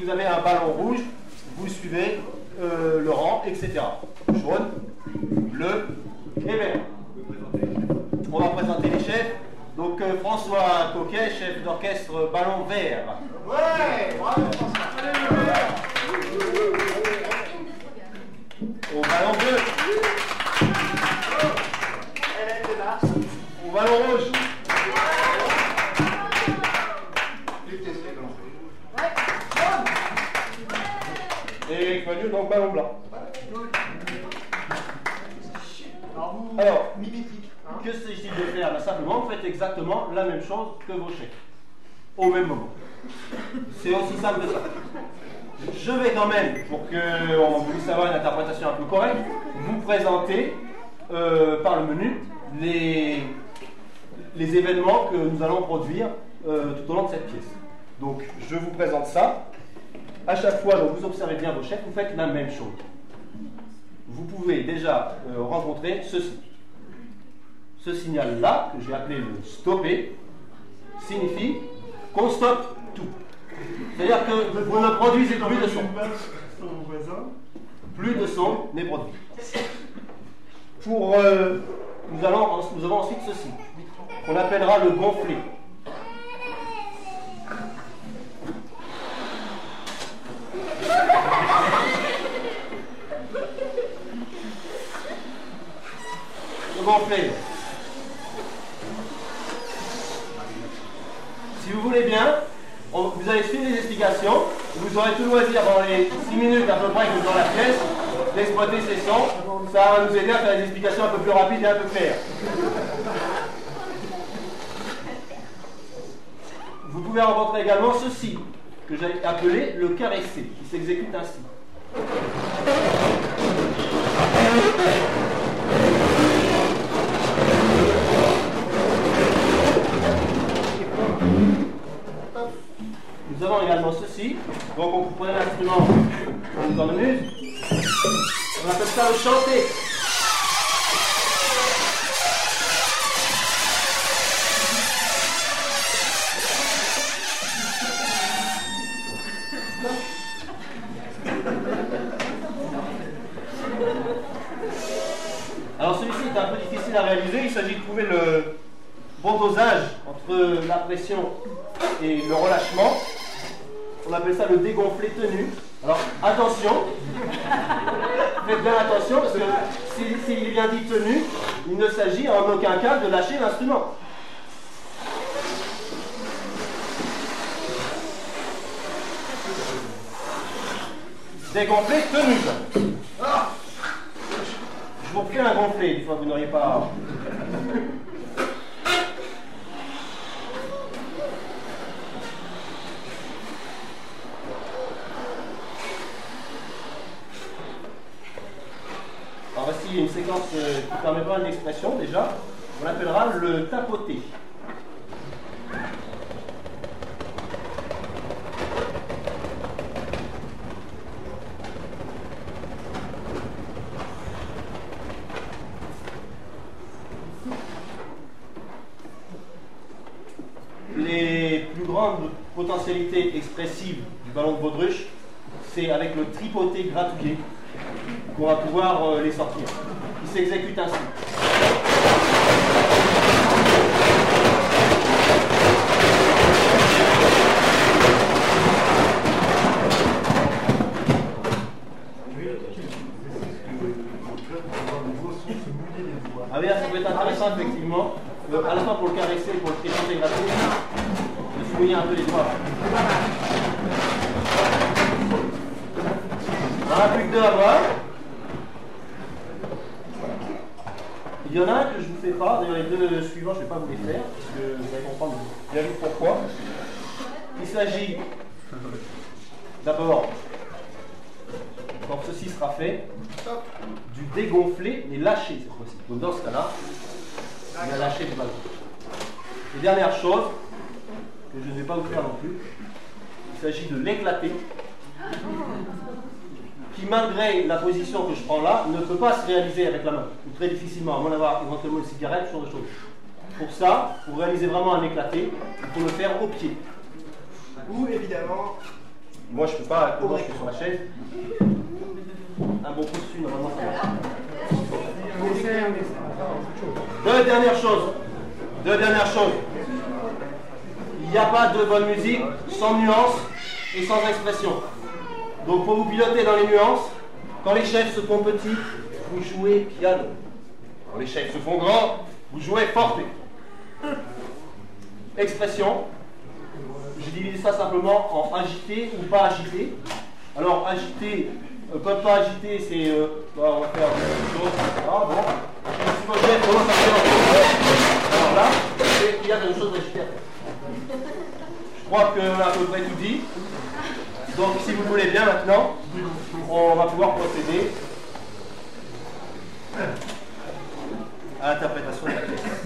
vous avez un ballon rouge, vous suivez le rang, etc. Jaune, bleu et vert. On va présenter les chefs. Donc François Coquet, chef d'orchestre ballon vert. Ouais, bravo François. Au ballon bleu. Au ballon rouge. Et Manu, donc ballon blanc. Alors, que s'agit-il de faire? Simplement, vous faites exactement la même chose que vos chefs, au même moment. C'est aussi simple que ça. Je vais quand même, pour qu'on puisse avoir une interprétation un peu correcte, vous présenter par le menu les événements que nous allons produire tout au long de cette pièce. Donc, je vous présente ça. À chaque fois, donc, vous observez bien vos chefs, vous faites la même chose. Vous pouvez déjà rencontrer ceci. Ce signal-là, que j'ai appelé le stopper, signifie qu'on stoppe tout. C'est-à-dire que vous ne produisez plus de son. Plus de son n'est produit. Nous avons ensuite ceci, qu'on appellera le gonflé. Le gonflé. Si vous voulez bien, vous allez suivre les explications. Vous aurez tout le loisir dans les 6 minutes à peu près que vous êtes dans la pièce d'exploiter ces sons. Ça va nous aider à faire des explications un peu plus rapides et un peu claires. Vous pouvez rencontrer également ceci, que j'ai appelé le caressé, qui s'exécute ainsi. Nous avons également ceci. Donc on prenez l'instrument en cornemuse. On appelle ça le chanter. Alors celui-ci est un peu difficile à réaliser. Il s'agit de trouver le bon dosage entre la pression et le relâchement. On appelle ça le dégonflé tenu. Alors attention, faites bien attention parce que s'il est bien dit tenu, il ne s'agit en aucun cas de lâcher l'instrument. Dégonflé tenu. Je vous refais un gonflé, une fois que vous n'auriez pas. Alors voici une séquence qui permettra une expression déjà. On l'appellera le tapoter. Les plus grandes potentialités expressives du ballon de baudruche, c'est avec le tripoté gratouillé qu'on va pouvoir les sortir. Il s'exécute ainsi. Ah oui, ça peut être intéressant effectivement, à la fois pour le caresser et pour le tripoter gratouillé, de se mouiller un peu les doigts. On n'en a plus que deux à voir. Il y en a un que je ne vous fais pas, d'ailleurs les deux suivants je ne vais pas vous les faire, parce que vous allez comprendre bien vite pourquoi. Il s'agit d'abord, quand ceci sera fait, du dégonfler mais lâché cette fois-ci. Donc dans ce cas-là, on a lâché le ballon. Et dernière chose, que je ne vais pas vous faire non plus, il s'agit de l'éclater, qui malgré la position que je prends là, ne peut pas se réaliser avec la main, ou très difficilement, à moins d'avoir éventuellement une cigarette, ce genre de choses. Pour ça, pour réaliser vraiment un éclaté, il faut le faire au pied. Ou évidemment, Moi, je peux pas, actuellement, je suis sur la chaise. Un bon coup dessus, normalement, ça marche. Deux dernières choses. Il n'y a pas de bonne musique sans nuance et sans expression. Donc, pour vous piloter dans les nuances, quand les chefs se font petits, vous jouez piano. Quand les chefs se font grands, vous jouez forte. Expression. Je divise ça simplement en agité ou pas agité. Alors, agité, comme pas agité, c'est. On va faire une chose. Ah bon. Si votre chef commence à faire alors là, il y a des choses agitées à faire. Je crois qu'on a à peu près tout dit. Donc, si vous voulez bien maintenant, on va pouvoir procéder à l'interprétation de la pièce.